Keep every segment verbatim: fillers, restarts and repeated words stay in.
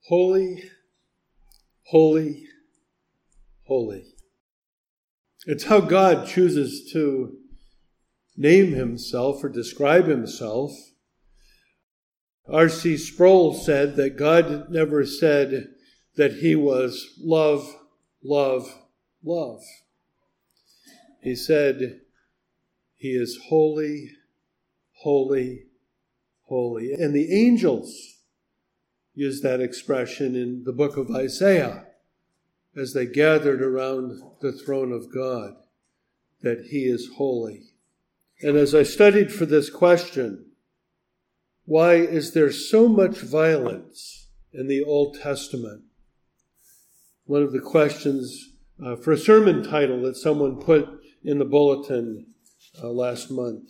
Holy, holy, holy. It's how God chooses to name himself or describe himself. R C Sproul said that God never said that he was love, love, love. He said he is holy, holy, holy. And the angels use that expression in the book of Isaiah as they gathered around the throne of God, that he is holy. And as I studied for this question, why is there so much violence in the Old Testament? One of the questions uh, for a sermon title that someone put in the bulletin uh, last month.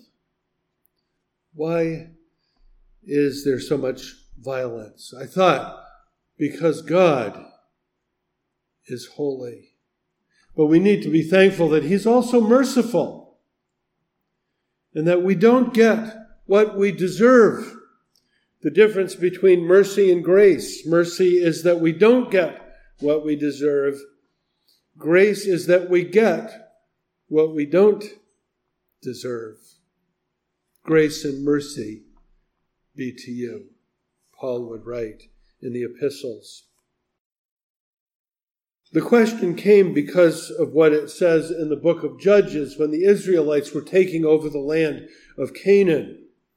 Why is there so much violence? I thought, because God is holy. But we need to be thankful that he's also merciful, and that we don't get what we deserve. The difference between mercy and grace. Mercy is that we don't get what we deserve. Grace is that we get what we don't deserve. Grace and mercy be to you, Paul would write in the epistles. The question came because of what it says in the book of Judges when the Israelites were taking over the land of Canaan.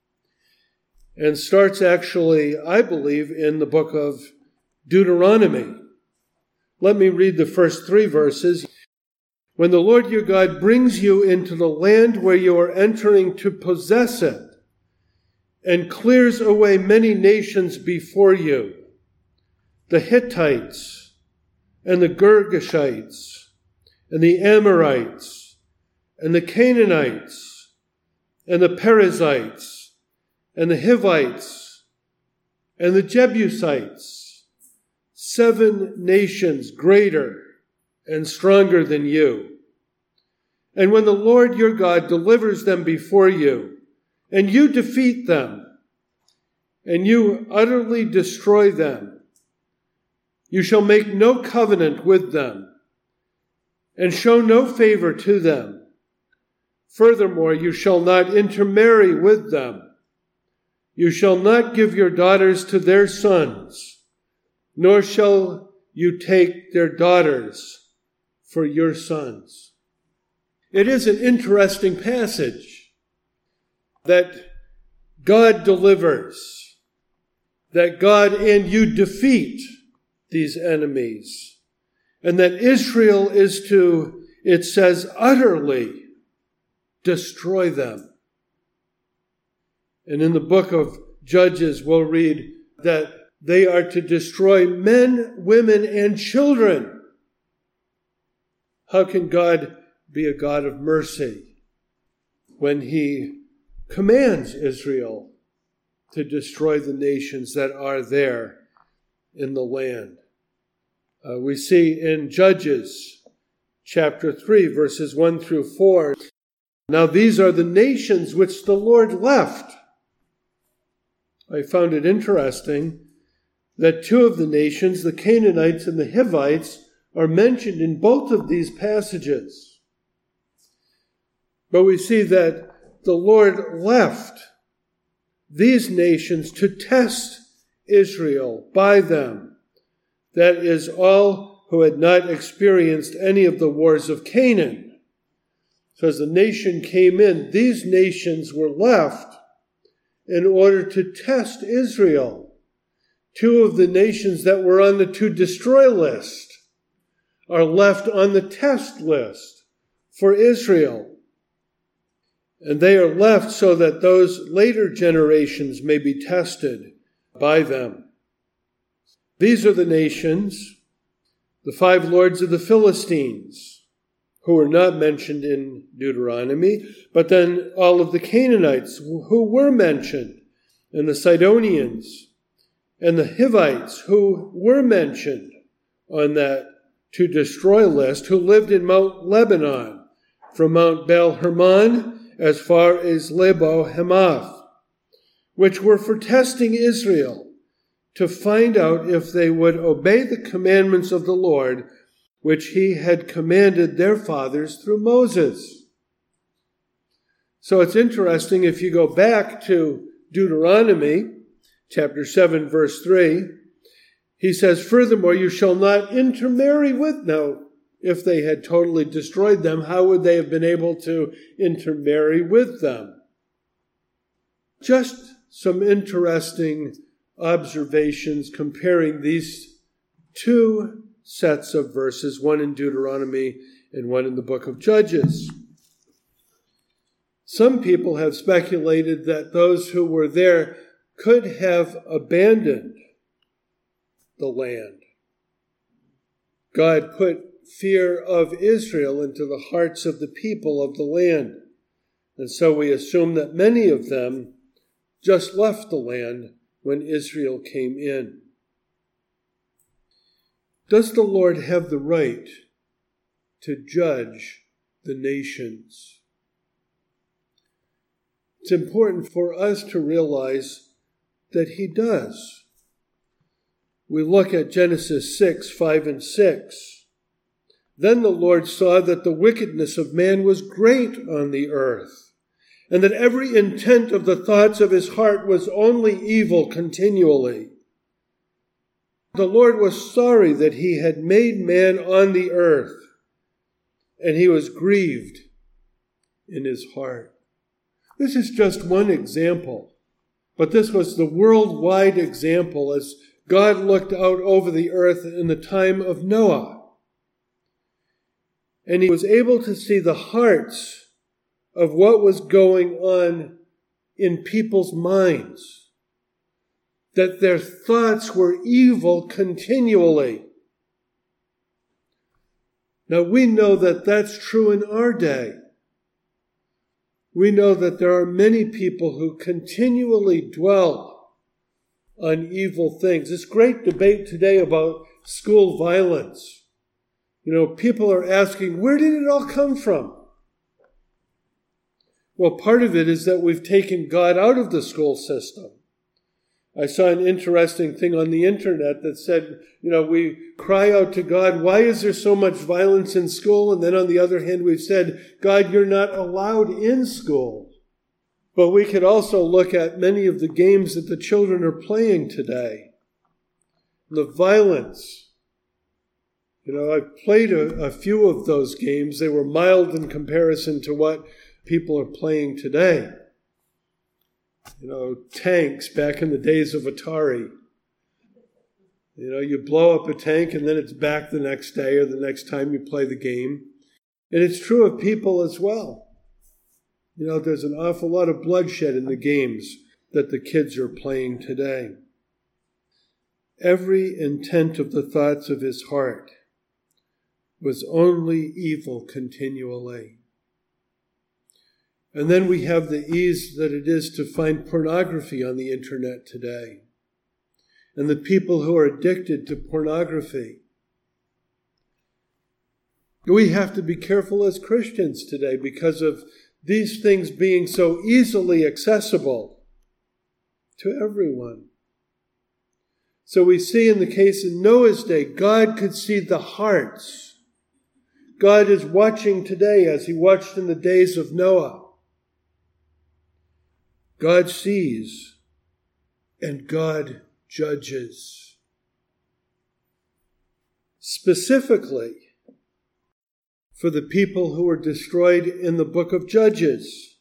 And starts actually, I believe, in the book of Deuteronomy. Let me read the first three verses. When the Lord your God brings you into the land where you are entering to possess it, and clears away many nations before you, the Hittites, and the Girgashites, and the Amorites, and the Canaanites, and the Perizzites, and the Hivites, and the Jebusites, seven nations greater and stronger than you. And when the Lord your God delivers them before you, and you defeat them, and you utterly destroy them, you shall make no covenant with them, and show no favor to them. Furthermore, you shall not intermarry with them. You shall not give your daughters to their sons, nor shall you take their daughters for your sons. It is an interesting passage that God delivers, that God and you defeat these enemies, and that Israel is to, it says, utterly destroy them. And in the book of Judges, we'll read that they are to destroy men, women, and children. How can God be a God of mercy when he commands Israel to destroy the nations that are there in the land? Uh, we see in Judges chapter three, verses one through four, now these are the nations which the Lord left. I found it interesting that two of the nations, the Canaanites and the Hivites, are mentioned in both of these passages. But we see that the Lord left these nations to test Israel by them. That is, all who had not experienced any of the wars of Canaan. So as the nation came in, these nations were left in order to test Israel. Two of the nations that were on the to destroy list are left on the test list for Israel. And they are left so that those later generations may be tested by them. These are the nations, the five lords of the Philistines, who are not mentioned in Deuteronomy, but then all of the Canaanites who were mentioned, and the Sidonians, and the Hivites who were mentioned on that to destroy list, who lived in Mount Lebanon, from Mount Baal Hermon as far as Lebo Hamath, which were for testing Israel, to find out if they would obey the commandments of the Lord, which he had commanded their fathers through Moses. So it's interesting, if you go back to Deuteronomy chapter seven, verse three, he says, furthermore, you shall not intermarry with. Now, if they had totally destroyed them, how would they have been able to intermarry with them? Just some interesting observations comparing these two sets of verses, one in Deuteronomy and one in the book of Judges. Some people have speculated that those who were there could have abandoned the land. God put fear of Israel into the hearts of the people of the land. And so we assume that many of them just left the land when Israel came in. Does the Lord have the right to judge the nations? It's important for us to realize that he does. We look at Genesis six, five and six. Then the Lord saw that the wickedness of man was great on the earth, and that every intent of the thoughts of his heart was only evil continually. The Lord was sorry that he had made man on the earth, and he was grieved in his heart. This is just one example, but this was the worldwide example as God looked out over the earth in the time of Noah. And he was able to see the hearts of what was going on in people's minds, that their thoughts were evil continually. Now we know that that's true in our day. We know that there are many people who continually dwell on evil things. This great debate today about school violence. You know, people are asking, where did it all come from? Well, part of it is that we've taken God out of the school system. I saw an interesting thing on the internet that said, you know, we cry out to God, why is there so much violence in school? And then on the other hand, we've said, God, you're not allowed in school. But we could also look at many of the games that the children are playing today. The violence. You know, I've played a, a few of those games. They were mild in comparison to what people are playing today. You know, tanks back in the days of Atari. You know, you blow up a tank and then it's back the next day or the next time you play the game. And it's true of people as well. You know, there's an awful lot of bloodshed in the games that the kids are playing today. Every intent of the thoughts of his heart was only evil continually. And then we have the ease that it is to find pornography on the internet today. And the people who are addicted to pornography. We have to be careful as Christians today because of these things being so easily accessible to everyone. So we see in the case in Noah's day, God could see the hearts. God is watching today as he watched in the days of Noah. God sees and God judges. Specifically, for the people who were destroyed in the book of Judges.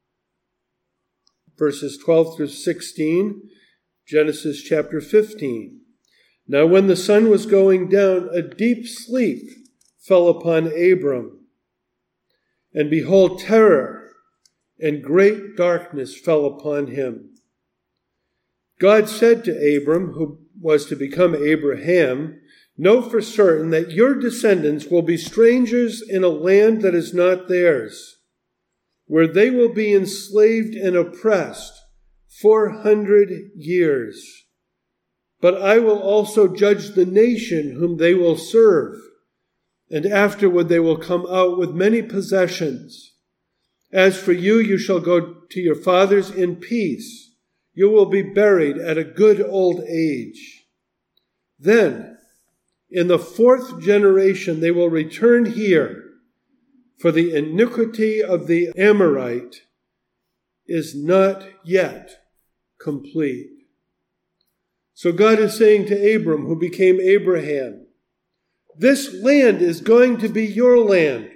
Verses twelve through sixteen, Genesis chapter fifteen. Now when the sun was going down, a deep sleep fell upon Abram. And behold, terror and great darkness fell upon him. God said to Abram, who was to become Abraham, know for certain that your descendants will be strangers in a land that is not theirs, where they will be enslaved and oppressed four hundred years. But I will also judge the nation whom they will serve, and afterward they will come out with many possessions. As for you, you shall go to your fathers in peace. You will be buried at a good old age. Then, in the fourth generation, they will return here, for the iniquity of the Amorite is not yet complete. So God is saying to Abram, who became Abraham, this land is going to be your land.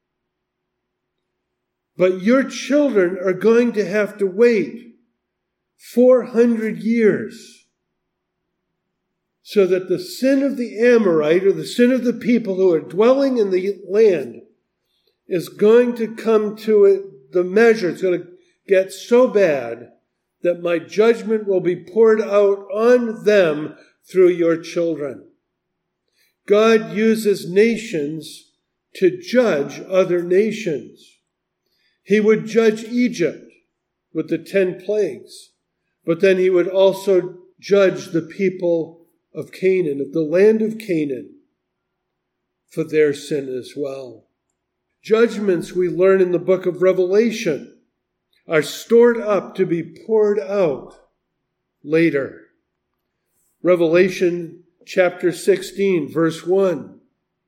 But your children are going to have to wait four hundred years so that the sin of the Amorite, or the sin of the people who are dwelling in the land, is going to come to it, the measure. It's going to get so bad that my judgment will be poured out on them through your children. God uses nations to judge other nations. He would judge Egypt with the ten plagues, but then he would also judge the people of Canaan, of the land of Canaan, for their sin as well. Judgments, we learn in the book of Revelation, are stored up to be poured out later. Revelation chapter sixteen, verse one.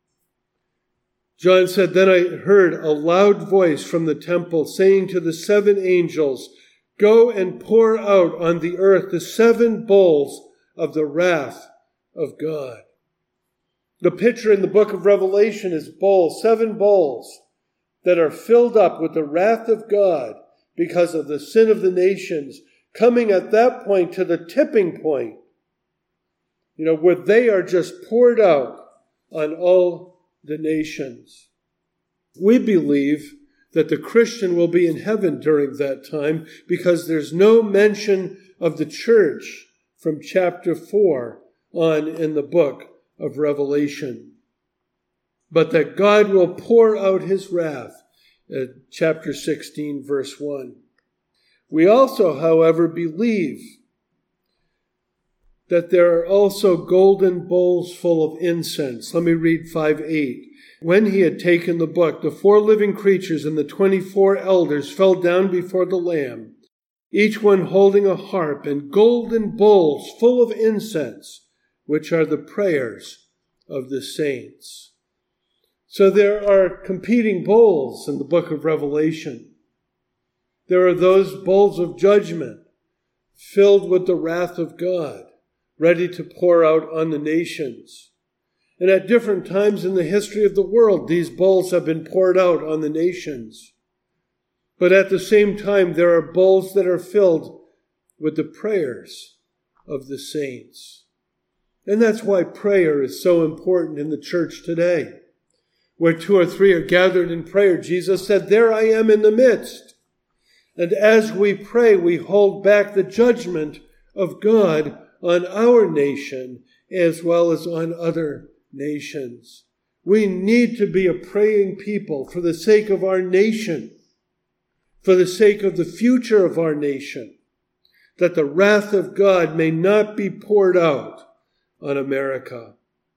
John said, Then I heard a loud voice from the temple saying to the seven angels, Go and pour out on the earth the seven bowls of the wrath of God. The picture in the book of Revelation is bowls, seven bowls that are filled up with the wrath of God because of the sin of the nations, coming at that point to the tipping point, you know, where they are just poured out on all the nations. We believe that the Christian will be in heaven during that time because there's no mention of the church from chapter four on in the book of Revelation. But that God will pour out his wrath, uh, chapter sixteen, verse one. We also, however, believe that there are also golden bowls full of incense. Let me read five eight. When he had taken the book, the four living creatures and the twenty-four elders fell down before the Lamb, each one holding a harp and golden bowls full of incense, which are the prayers of the saints. So there are competing bowls in the book of Revelation. There are those bowls of judgment filled with the wrath of God, ready to pour out on the nations. And at different times in the history of the world, these bowls have been poured out on the nations. But at the same time, there are bowls that are filled with the prayers of the saints. And that's why prayer is so important in the church today. Where two or three are gathered in prayer, Jesus said, There I am in the midst. And as we pray, we hold back the judgment of God on our nation as well as on other nations. We need to be a praying people for the sake of our nation, for the sake of the future of our nation, that the wrath of God may not be poured out on America.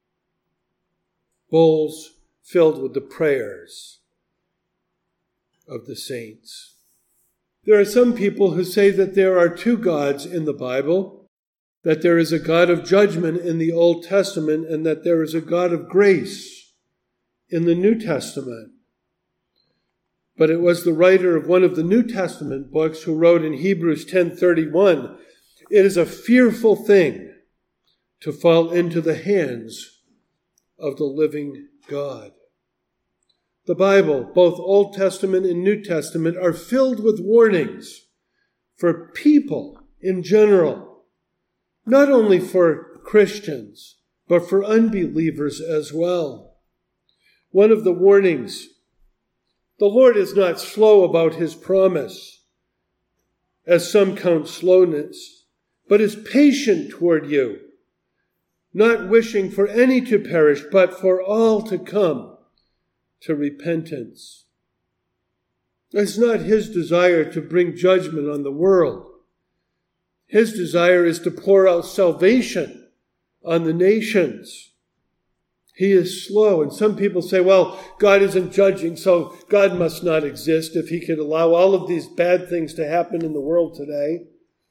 Bowls filled with the prayers of the saints. There are some people who say that there are two gods in the Bible, that there is a God of judgment in the Old Testament and that there is a God of grace in the New Testament. But it was the writer of one of the New Testament books who wrote in Hebrews ten thirty-one, It is a fearful thing to fall into the hands of the living God. The Bible, both Old Testament and New Testament, are filled with warnings for people in general, not only for Christians, but for unbelievers as well. One of the warnings, the Lord is not slow about his promise, as some count slowness, but is patient toward you, not wishing for any to perish, but for all to come to repentance. It's not his desire to bring judgment on the world. His desire is to pour out salvation on the nations. He is slow. And some people say, well, God isn't judging, so God must not exist if he could allow all of these bad things to happen in the world today.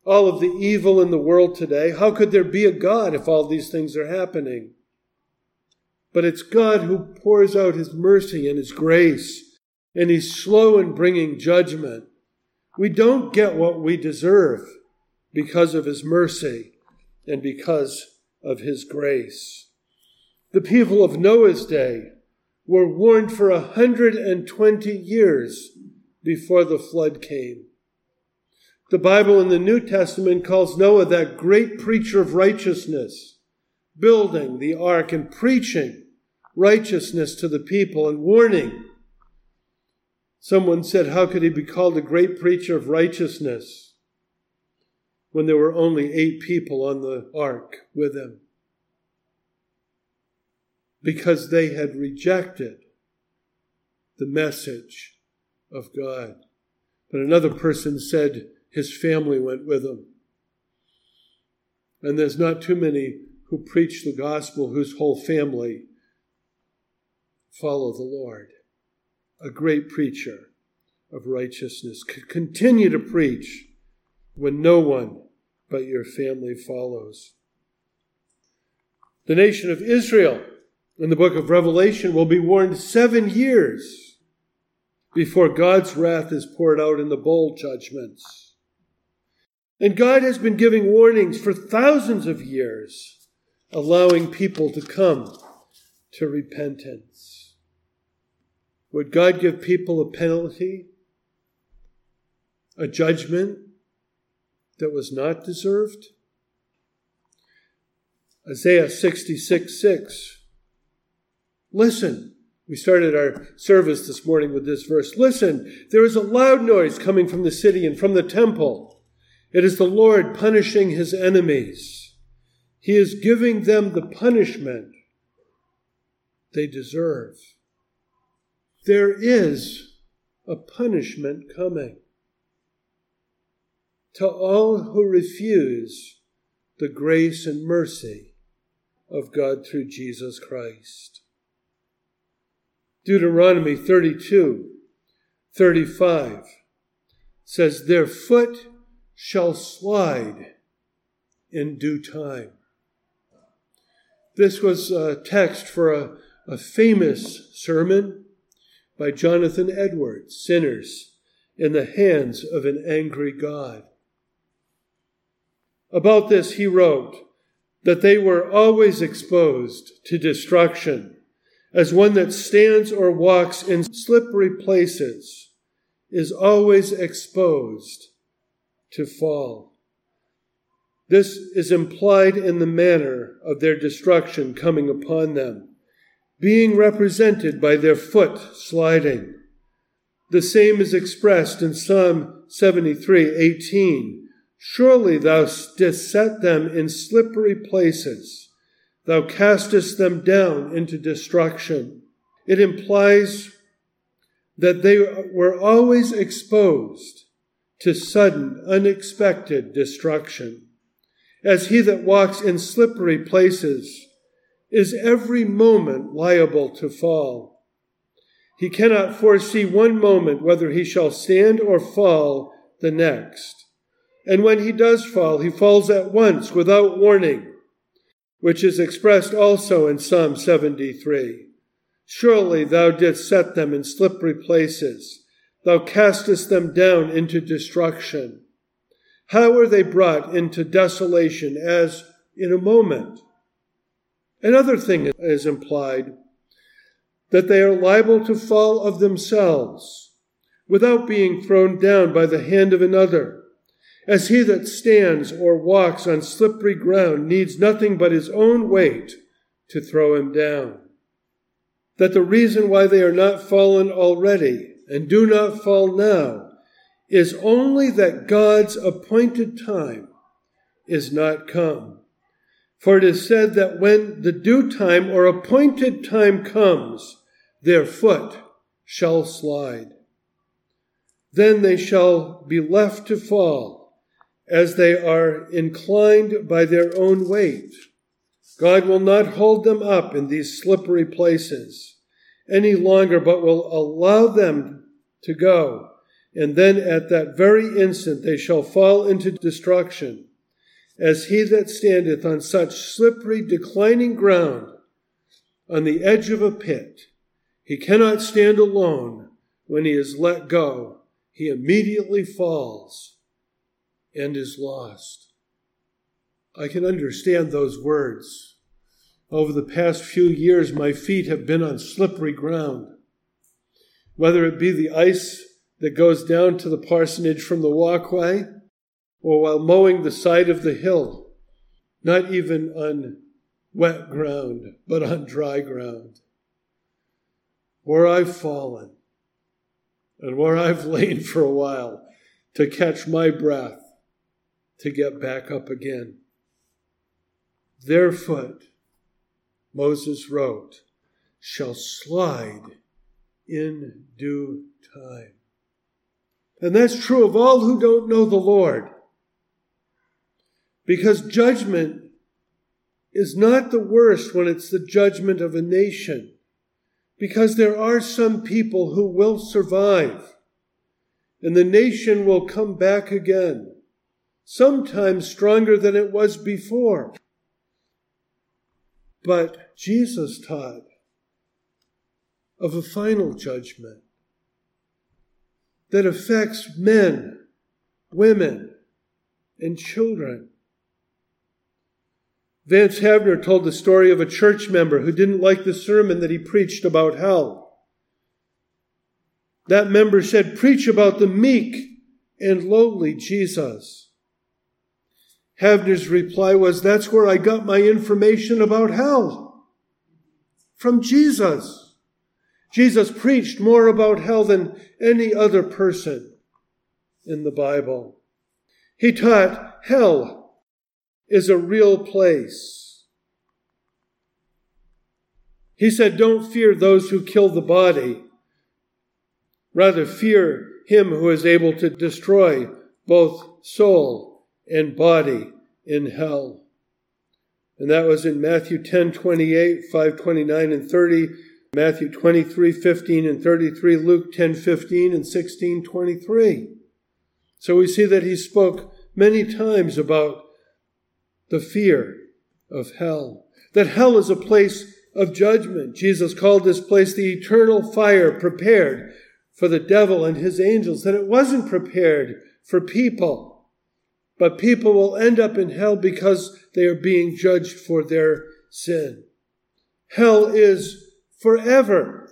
all of the evil in the world today. How could there be a God if all these things are happening? But it's God who pours out his mercy and his grace, and he's slow in bringing judgment. We don't get what we deserve because of his mercy and because of his grace. The people of Noah's day were warned for one hundred twenty years before the flood came. The Bible in the New Testament calls Noah that great preacher of righteousness, building the ark and preaching righteousness to the people and warning. Someone said, how could he be called a great preacher of righteousness when there were only eight people on the ark with him? Because they had rejected the message of God. But another person said his family went with him. And there's not too many who preach the gospel whose whole family follow the Lord. A great preacher of righteousness could continue to preach when no one but your family follows. The nation of Israel in the book of Revelation will be warned seven years before God's wrath is poured out in the bowl judgments. And God has been giving warnings for thousands of years, allowing people to come to repentance. Would God give people a penalty, a judgment that was not deserved? Isaiah sixty-six six. Listen, we started our service this morning with this verse. Listen, there is a loud noise coming from the city and from the temple. It is the Lord punishing his enemies. He is giving them the punishment they deserve. There is a punishment coming to all who refuse the grace and mercy of God through Jesus Christ. Deuteronomy thirty-two thirty-five says, their foot shall slide in due time. This was a text for a, a famous sermon by Jonathan Edwards, Sinners in the Hands of an Angry God. About this he wrote that they were always exposed to destruction, as one that stands or walks in slippery places is always exposed to fall. This is implied in the manner of their destruction coming upon them, being represented by their foot sliding. The same is expressed in Psalm seventy-three eighteen. Surely thou didst set them in slippery places. Thou castest them down into destruction. It implies that they were always exposed to sudden, unexpected destruction. As he that walks in slippery places is every moment liable to fall. He cannot foresee one moment whether he shall stand or fall the next. And when he does fall, he falls at once without warning, which is expressed also in Psalm seventy-three. Surely thou didst set them in slippery places. Thou castest them down into destruction. How are they brought into desolation as in a moment? Another thing is implied, that they are liable to fall of themselves without being thrown down by the hand of another. As he that stands or walks on slippery ground needs nothing but his own weight to throw him down. That the reason why they are not fallen already and do not fall now is only that God's appointed time is not come. For it is said that when the due time or appointed time comes, their foot shall slide. Then they shall be left to fall, as they are inclined by their own weight. God will not hold them up in these slippery places any longer, but will allow them to go and then at that very instant they shall fall into destruction, as he that standeth on such slippery, declining ground, on the edge of a pit. He cannot stand alone. When he is let go, he immediately falls and is lost. I can understand those words. Over the past few years, my feet have been on slippery ground. Whether it be the ice that goes down to the parsonage from the walkway, or while mowing the side of the hill, not even on wet ground, but on dry ground, where I've fallen and where I've lain for a while to catch my breath, to get back up again. Their foot, Moses wrote, shall slide in due time. And that's true of all who don't know the Lord. Because judgment is not the worst when it's the judgment of a nation. Because there are some people who will survive. And the nation will come back again. Sometimes stronger than it was before. But Jesus taught of a final judgment that affects men, women, and children. Vance Havner told the story of a church member who didn't like the sermon that he preached about hell. That member said, "Preach about the meek and lowly Jesus." Havner's reply was, "That's where I got my information about hell. From Jesus." Jesus preached more about hell than any other person in the Bible. He taught hell is a real place. He said, "Don't fear those who kill the body. Rather fear him who is able to destroy both soul and body in hell." And that was in Matthew ten twenty-eight, five twenty-nine and thirty, Matthew twenty-three fifteen and thirty-three, Luke ten fifteen and sixteen twenty-three. So we see that he spoke many times about the fear of hell. That hell is a place of judgment. Jesus called this place the eternal fire prepared for the devil and his angels. That it wasn't prepared for people, but people will end up in hell because they are being judged for their sin. Hell is forever.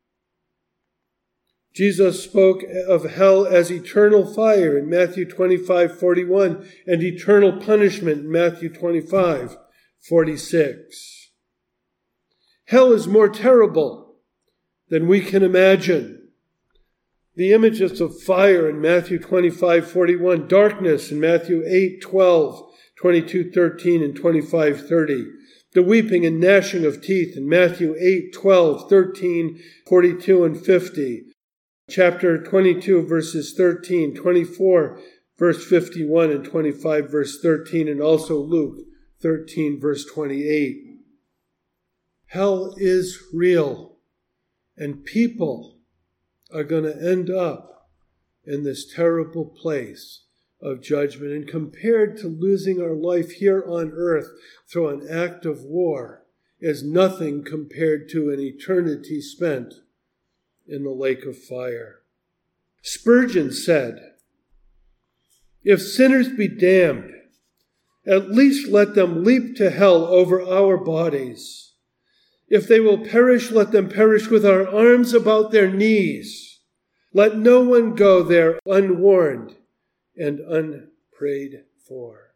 Jesus spoke of hell as eternal fire in Matthew twenty-five forty-one and eternal punishment in Matthew twenty-five forty-six. Hell is more terrible than we can imagine. The images of fire in Matthew twenty-five forty-one, darkness in Matthew eight twelve, twenty-two thirteen, and twenty-five thirty. The weeping and gnashing of teeth in Matthew eight twelve, thirteen, forty-two, and fifty. Chapter twenty-two, verses thirteen, twenty-four, verse fifty-one, and twenty-five, verse thirteen, and also Luke thirteen, verse twenty-eight. Hell is real, and people are going to end up in this terrible place of judgment. And compared to losing our life here on earth through an act of war, is nothing compared to an eternity spent in the lake of fire. Spurgeon said, "If sinners be damned, at least let them leap to hell over our bodies. If they will perish, let them perish with our arms about their knees. Let no one go there unwarned and unprayed for."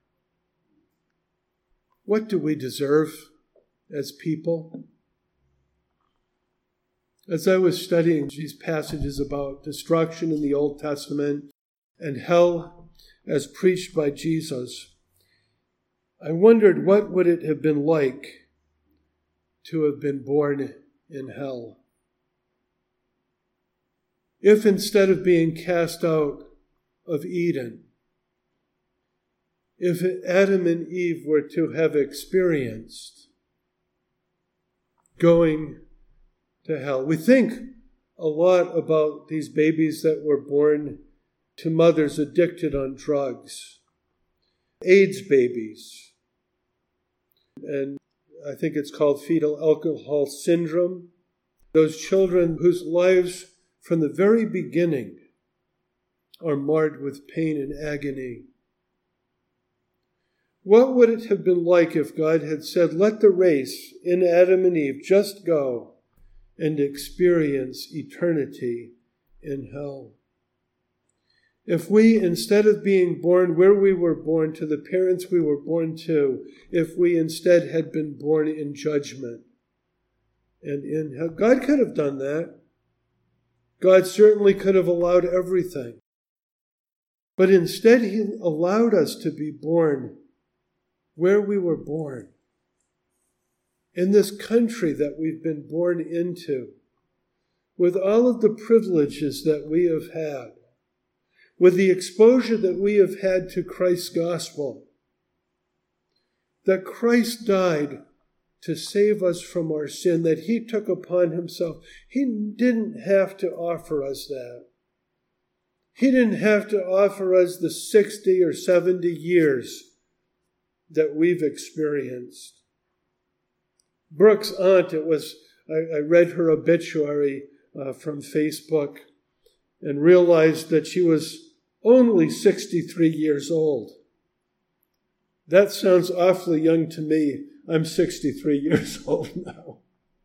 What do we deserve as people? As I was studying these passages about destruction in the Old Testament and hell as preached by Jesus, I wondered what would it have been like to have been born in hell. If instead of being cast out of Eden, if Adam and Eve were to have experienced going to hell. We think a lot about these babies that were born to mothers addicted on drugs, AIDS babies, and I think it's called fetal alcohol syndrome, those children whose lives from the very beginning are marred with pain and agony. What would it have been like if God had said, let the race in Adam and Eve just go and experience eternity in hell? If we, instead of being born where we were born to the parents we were born to, if we instead had been born in judgment and in hell, God could have done that. God certainly could have allowed everything. But instead, he allowed us to be born where we were born, in this country that we've been born into, with all of the privileges that we have had, with the exposure that we have had to Christ's gospel, that Christ died to save us from our sin, that he took upon himself. He didn't have to offer us that. He didn't have to offer us the sixty or seventy years that we've experienced. Brooke's aunt, it was, I, I read her obituary uh, from Facebook and realized that she was only sixty-three years old. That sounds awfully young to me. I'm sixty-three years old now.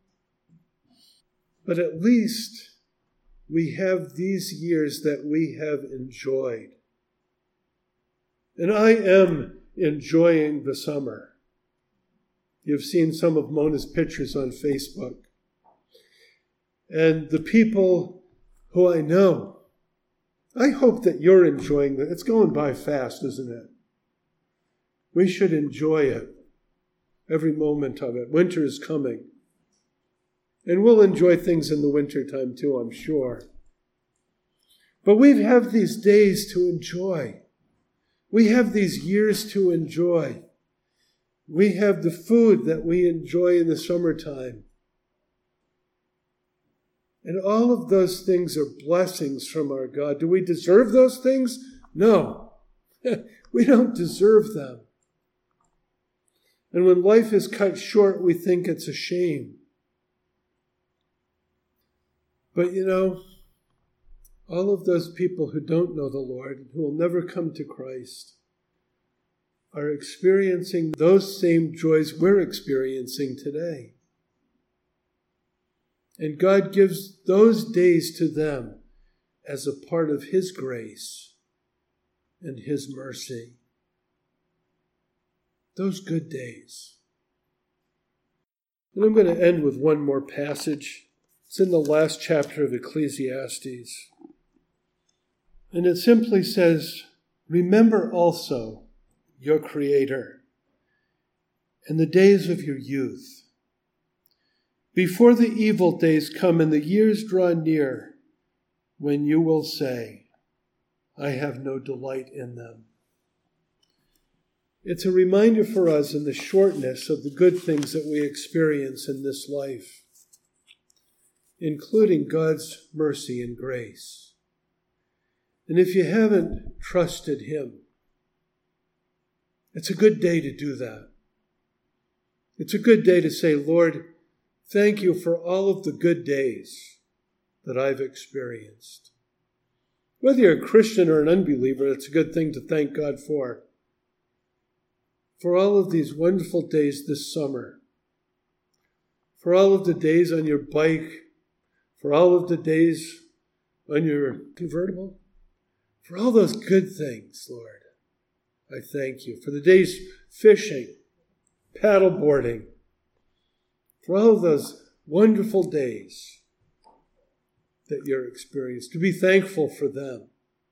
But at least we have these years that we have enjoyed. And I am enjoying the summer. You've seen some of Mona's pictures on Facebook. And the people who I know, I hope that you're enjoying it. It's going by fast, isn't it? We should enjoy it, every moment of it. Winter is coming. And we'll enjoy things in the wintertime too, I'm sure. But we have these days to enjoy. We have these years to enjoy. We have the food that we enjoy in the summertime. And all of those things are blessings from our God. Do we deserve those things? No. We don't deserve them. And when life is cut short, we think it's a shame. But you know, all of those people who don't know the Lord, who will never come to Christ, are experiencing those same joys we're experiencing today. And God gives those days to them as a part of his grace and his mercy. Those good days. And I'm going to end with one more passage. It's in the last chapter of Ecclesiastes. And it simply says, remember also your Creator and the days of your youth, before the evil days come and the years draw near, when you will say, I have no delight in them. It's a reminder for us in the shortness of the good things that we experience in this life, including God's mercy and grace. And if you haven't trusted him, it's a good day to do that. It's a good day to say, Lord, thank you for all of the good days that I've experienced. Whether you're a Christian or an unbeliever, it's a good thing to thank God for. For all of these wonderful days this summer. For all of the days on your bike. For all of the days on your convertible. For all those good things, Lord, I thank you. For the days fishing, paddleboarding. For all of those wonderful days that you're experiencing, to be thankful for them.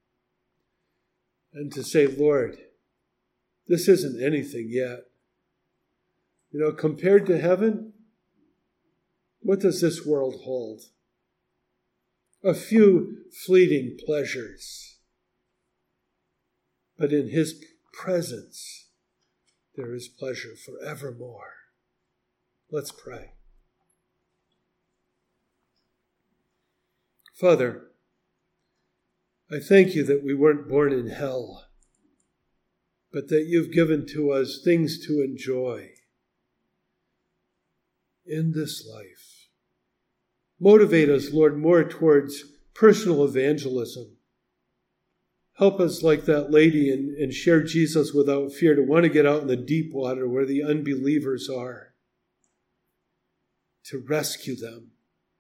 And to say, Lord, this isn't anything yet. You know, compared to heaven, what does this world hold? A few fleeting pleasures. But in his presence, there is pleasure forevermore. Let's pray. Father, I thank you that we weren't born in hell, but that you've given to us things to enjoy in this life. Motivate us, Lord, more towards personal evangelism. Help us, like that lady, and, and share Jesus without fear, to want to get out in the deep water where the unbelievers are, to rescue them.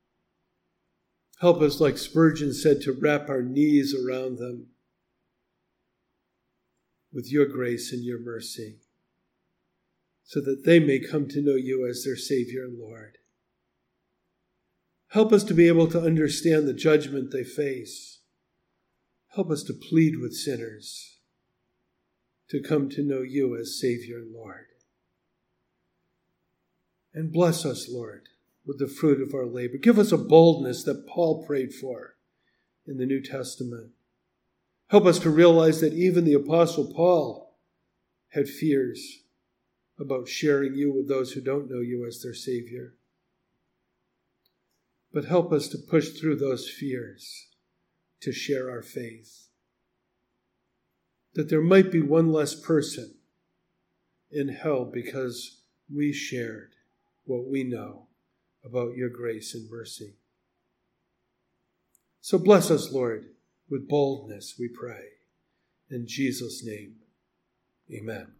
Help us, like Spurgeon said, to wrap our knees around them with your grace and your mercy, so that they may come to know you as their Savior and Lord. Help us to be able to understand the judgment they face. Help us to plead with sinners to come to know you as Savior and Lord. And bless us, Lord, with the fruit of our labor. Give us a boldness that Paul prayed for in the New Testament. Help us to realize that even the Apostle Paul had fears about sharing you with those who don't know you as their Savior. But help us to push through those fears to share our faith, that there might be one less person in hell because we shared what we know about your grace and mercy. So bless us, Lord, with boldness, we pray. In Jesus' name, amen.